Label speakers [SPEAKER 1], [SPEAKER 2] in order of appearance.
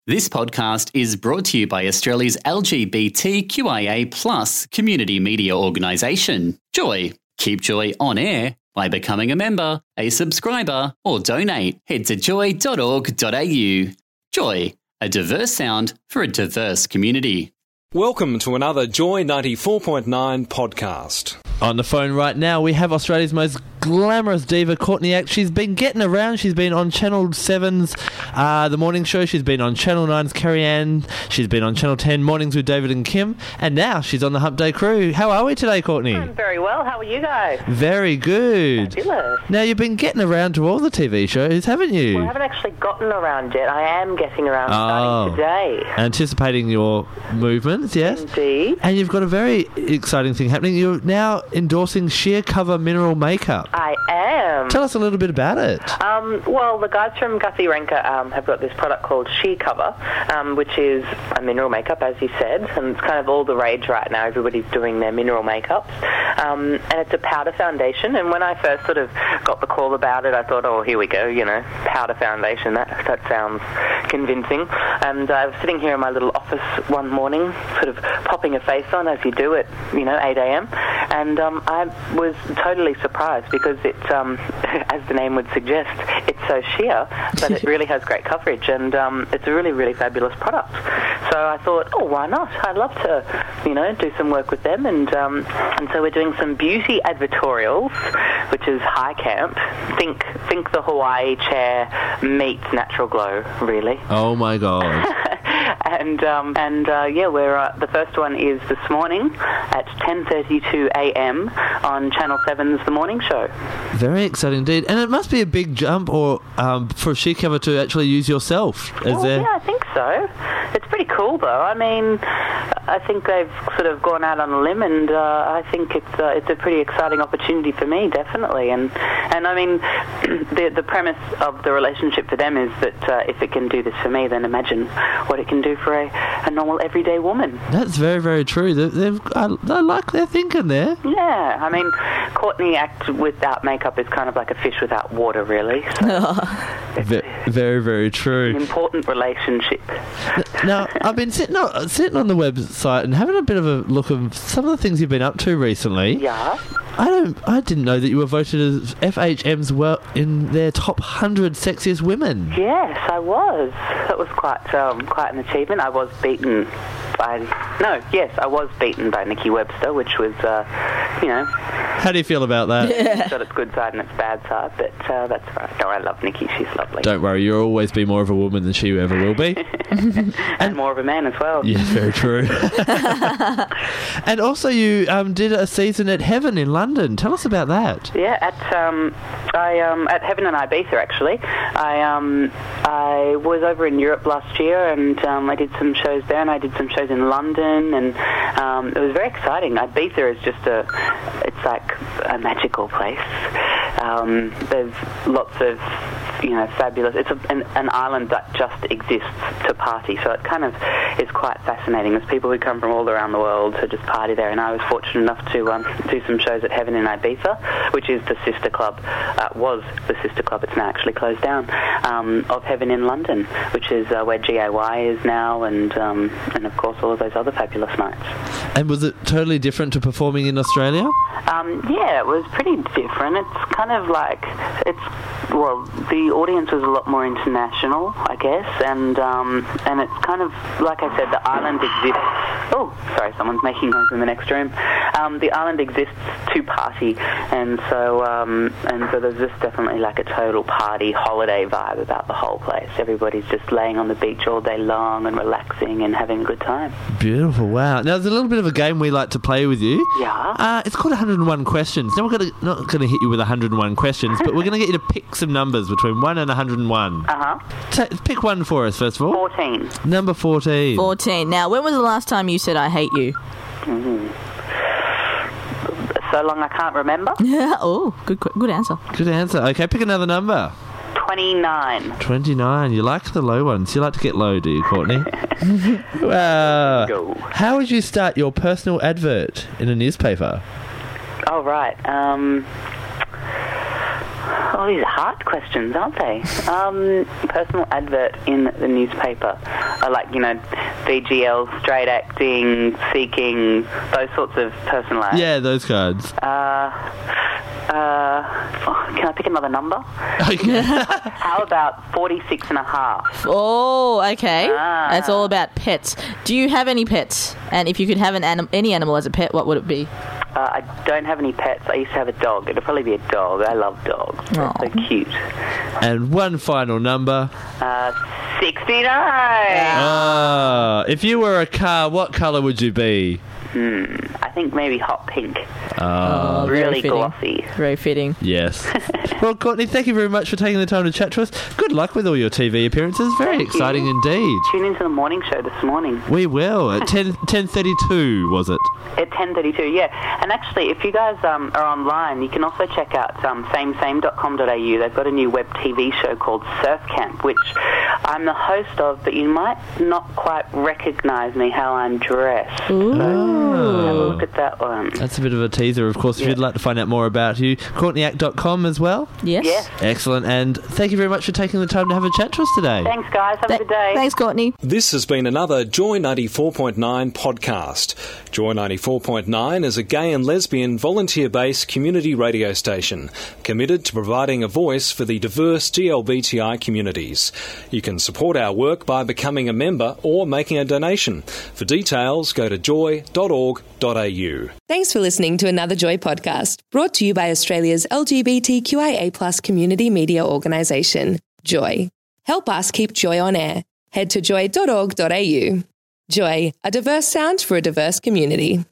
[SPEAKER 1] This podcast is brought to you by Australia's LGBTQIA+ community media organisation, Joy. Keep Joy on air by becoming a member, a subscriber, or donate. Head to joy.org.au. Joy, a diverse sound for a diverse community.
[SPEAKER 2] Welcome to another Joy 94.9 podcast.
[SPEAKER 3] On the phone right now, we have Australia's most glamorous diva, Courtney Act. She's been getting around. She's been on Channel 7's The Morning Show. She's been on Channel 9's Kerry Ann. She's been on Channel 10 Mornings with David and Kim. And now she's on the Hump Day Crew. How are we today, Courtney?
[SPEAKER 4] I'm very well. How are you guys?
[SPEAKER 3] Very good.
[SPEAKER 4] Fabulous.
[SPEAKER 3] Now, you've been getting around to all the TV shows, haven't you?
[SPEAKER 4] Well, I haven't actually gotten around yet. I am getting around starting today.
[SPEAKER 3] Anticipating your movements, yes?
[SPEAKER 4] Indeed.
[SPEAKER 3] And you've got a very exciting thing happening. You're now endorsing Sheer Cover Mineral Makeup.
[SPEAKER 4] I am.
[SPEAKER 3] Tell us a little bit about it.
[SPEAKER 4] Well, the guys from Gussie Renker have got this product called Sheer Cover, which is a mineral makeup, as you said, and it's kind of all the rage right now. Everybody's doing their mineral makeups. And it's a powder foundation, and when I first sort of got the call about it, I thought, oh, here we go, powder foundation, that sounds convincing. And I was sitting here in my little office one morning, sort of popping a face on as you do at, 8 a.m., and I was totally surprised because it's, as the name would suggest, it's so sheer, but it really has great coverage, and it's a really, really fabulous product. So I thought, oh, why not? I'd love to, do some work with them, and so we're doing some beauty advertorials, which is high camp. Think the Hawaii chair meets Natural Glow, really.
[SPEAKER 3] Oh my God.
[SPEAKER 4] We're the first one is this morning at 10:32 a.m. on Channel 7's The Morning Show.
[SPEAKER 3] Very exciting indeed. And it must be a big jump for Sheer Cover to actually use yourself.
[SPEAKER 4] Yeah, I think so. It's pretty cool, though. I mean, I think they've sort of gone out on a limb, and I think it's a pretty exciting opportunity for me, definitely. And I mean, the premise of the relationship for them is that if it can do this for me, then imagine what it can do for a normal, everyday woman. That's
[SPEAKER 3] very, very true. I like their thinking there.
[SPEAKER 4] Yeah, I mean, Courtney Act without makeup is kind of like a fish without water, really. So
[SPEAKER 3] very, very true.
[SPEAKER 4] An important relationship.
[SPEAKER 3] Now, I've been sitting on the website and having a bit of a look at some of the things you've been up to recently.
[SPEAKER 4] Yeah.
[SPEAKER 3] I didn't know that you were voted as FHM's in their top 100 sexiest women.
[SPEAKER 4] Yes, I was. That was quite an achievement. I was beaten by Nikki Webster, which was,
[SPEAKER 3] How do you feel about that?
[SPEAKER 4] It's got its good side and its bad side, but that's right. No, I love Nikki. She's lovely.
[SPEAKER 3] Don't worry, you'll always be more of a woman than she ever will be.
[SPEAKER 4] and more of a man as well.
[SPEAKER 3] Yeah, very true. And also you did a season at Heaven in London. Tell us about that.
[SPEAKER 4] Yeah, at Heaven in Ibiza, actually. I was over in Europe last year, and I did some shows there, and I did some shows in London, and it was very exciting. Ibiza is just it's like a magical place. There's lots of, fabulous. It's an island that just exists to party, so it kind of is quite fascinating. There's people who come from all around the world to just party there, and I was fortunate enough to do some shows at Heaven in Ibiza, which is the sister club. Was the sister club. It's now actually closed down. Of Heaven in London, which is where GAY is now, and of course all of those other fabulous nights.
[SPEAKER 3] And was it totally different to performing in Australia?
[SPEAKER 4] Yeah, it was pretty different. It's kind of like the audience was a lot more international, I guess, and it's kind of like I said, the island exists. Oh, sorry, someone's making noise in the next room. The island exists to party, and so there's just definitely like a total party holiday vibe about the whole place. Everybody's just laying on the beach all day long and relaxing and having a good time.
[SPEAKER 3] Beautiful, wow. Now there's a little bit of a game we like to play with you.
[SPEAKER 4] Yeah.
[SPEAKER 3] It's called 101 questions. Now we're not going to hit you with 101 questions, but we're going to get you to pick some numbers between 1 and 101. Pick one for us, first of all.
[SPEAKER 4] 14.
[SPEAKER 3] Number 14.
[SPEAKER 5] 14. Now, when was the last time you said I hate you?
[SPEAKER 4] So long I can't remember.
[SPEAKER 5] Yeah. Oh, good answer.
[SPEAKER 3] Good answer. Okay, pick another number.
[SPEAKER 4] 29.
[SPEAKER 3] 29. You like the low ones. You like to get low, do you, Courtney? Wow.
[SPEAKER 4] Go.
[SPEAKER 3] How would you start your personal advert in a newspaper?
[SPEAKER 4] Oh, right. Oh, these are hard questions, aren't they? Personal advert in the newspaper. Like, VGL, straight acting, seeking, those sorts of personal ads.
[SPEAKER 3] Yeah, those cards.
[SPEAKER 4] Can I pick another number?
[SPEAKER 3] Okay.
[SPEAKER 4] How about 46 and a half?
[SPEAKER 5] Oh, okay. That's all about pets. Do you have any pets? And if you could have any animal as a pet, what would it be?
[SPEAKER 4] I don't have any pets. I used to have a dog. It'll probably be a dog. I love dogs. They're so cute.
[SPEAKER 3] And one final number.
[SPEAKER 4] 69!
[SPEAKER 3] If you were a car, what colour would you be?
[SPEAKER 4] I think maybe hot pink.
[SPEAKER 5] Very
[SPEAKER 4] Really
[SPEAKER 5] fitting.
[SPEAKER 4] glossy.
[SPEAKER 5] Very fitting.
[SPEAKER 3] Yes. Well, Courtney, thank you very much for taking the time to chat to us. Good luck with all your TV appearances. Very
[SPEAKER 4] Thank
[SPEAKER 3] exciting
[SPEAKER 4] you.
[SPEAKER 3] indeed.
[SPEAKER 4] Tune into the morning show this morning.
[SPEAKER 3] We will. At 10:32, was it?
[SPEAKER 4] At 10:32, yeah. And actually, if you guys are online, you can also check out samesame.com.au. They've got a new web TV show called Surf Camp, which I'm the host of, but you might not quite recognise me how I'm dressed.
[SPEAKER 5] Ooh.
[SPEAKER 4] So have a look at that one.
[SPEAKER 3] That's a bit of a teaser, of course, if you'd like to find out more about you. CourtneyAct.com as well.
[SPEAKER 5] Yes.
[SPEAKER 4] Yes.
[SPEAKER 3] Excellent. And thank you very much for taking the time to have a chat to us today.
[SPEAKER 4] Thanks, guys. Have a good day.
[SPEAKER 5] Thanks, Courtney.
[SPEAKER 2] This has been another Joy 94.9 podcast. Joy 94.9 is a gay and lesbian volunteer-based community radio station committed to providing a voice for the diverse GLBTI communities. You can support our work by becoming a member or making a donation. For details, go to joy.org.au.
[SPEAKER 6] Thanks for listening to another Joy podcast, brought to you by Australia's LGBTQIA+ community media organisation, Joy. Help us keep Joy on air. Head to joy.org.au. Joy, a diverse sound for a diverse community.